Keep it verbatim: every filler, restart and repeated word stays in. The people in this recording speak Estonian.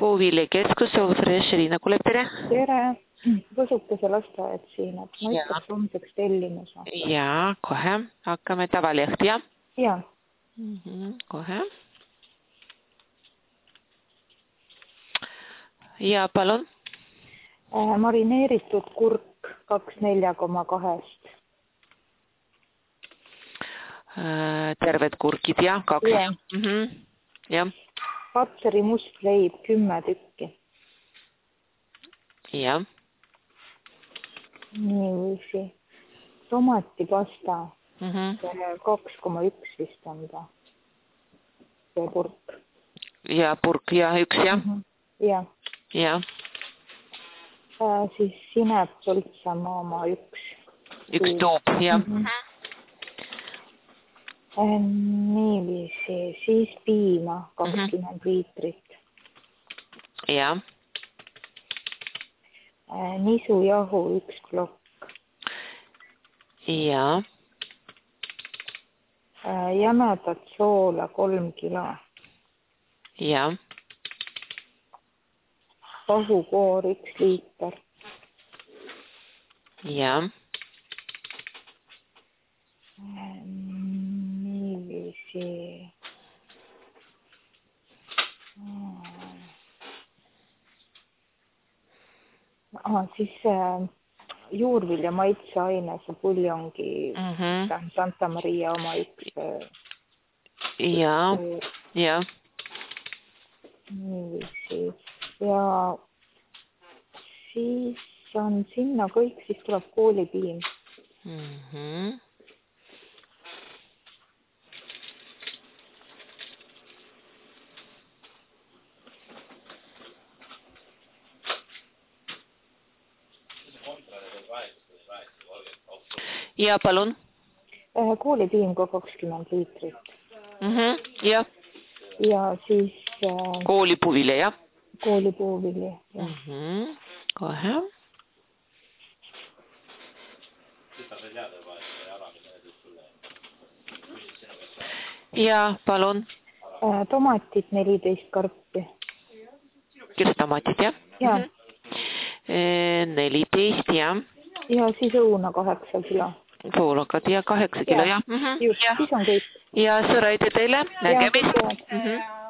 puuviljakeskus, Soul Fresh, Riina Kulep, tere! Tere! Võsukese lasteaed siin, et ma Ja. ütleks homseks tellimuse. Jaa, kohe. Hakkame tavalehti, jah? Jaa. Mhm, kohe. Ja palun? Äh, marineeritud kurk kaks nelja koma kahest. Äh, terved kurkid, jah? Kaks? Jah. Mhm. Ja. Patseri must leib kümme tükki. Ja. Niiviisi. Tomatipasta. Mhm. kaks koma üks vist on ta. See kurk. Ja purk ja üks, jah? Mhm. Jah. Ja. Äh, siis sinep Põltsamaa oma üks. Üks tuub, jah? Mhm. Äh, niiviisi. Siis piima kakskümmend liitrit. Ja. Äh, nisujahu üks plokk. Ja. Äh, jämedat soola kolm kilo. Ja. Pahukoor üks liiter. Ja. Äh, niiviisi. Ah, siis äh, juurvilja maitseaine, see puljongi Mhm. Santa Maria oma üks. Ja. Ja. Niiviisi. Ja siis on sinna kõik, siis tuleb koolipiim. Mhm. Ja palun? Äh, koolipiim ka kakskümmend liitrit. Mhm. Ja. Ja siis äh, Koolipuvilja, jah? koolipuuvilja. Mhm. Kohe. Ja palun? Äh, tomatid neliteist karpi. Kirstomatid, jah? Ja. Mhm. E, neliteist, jah? Ja siis õuna kaheksa kilo. Poolakad ja kaheksa kilo, jah? Mhm. Just, Ja. siis on kõik. Ja suur aitäh teile. Nägemist. Ja, kõik. Mhm.